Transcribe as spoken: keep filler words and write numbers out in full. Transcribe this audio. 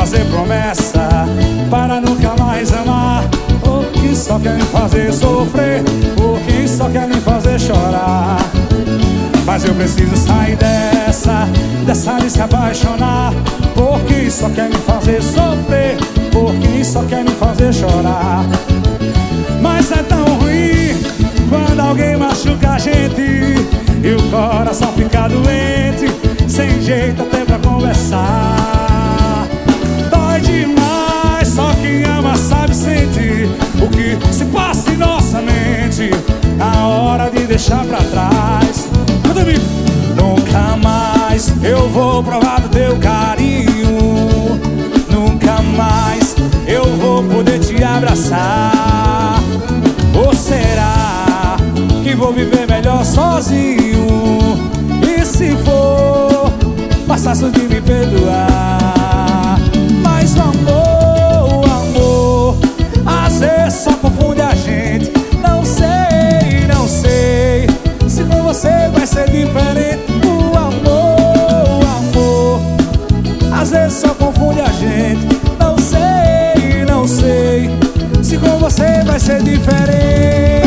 fazer promessa para nunca mais amar, ou que só quer me fazer sofrer, ou que só quer me fazer chorar. Mas eu preciso sair dessa, dessa de se apaixonar, porque só quer me fazer sofrer, porque só quer me fazer chorar. Mas é tão ruim quando alguém machuca a gente e o coração fica doente, sem jeito até pra conversar. Dói demais, só quem ama sabe sentir o que se passa em nossa mente, a hora de deixar pra trás. Nunca mais eu vou provar do teu carinho, nunca mais eu vou poder te abraçar. Ou será que vou viver melhor sozinho? E se for, mais fácil de me perdoar. Mas o amor, o amor, às vezes só confunde a gente. Não sei, não sei se com você vai ser diferente. O amor, o amor, às vezes só confunde a gente. Não sei, não sei se com você vai ser diferente.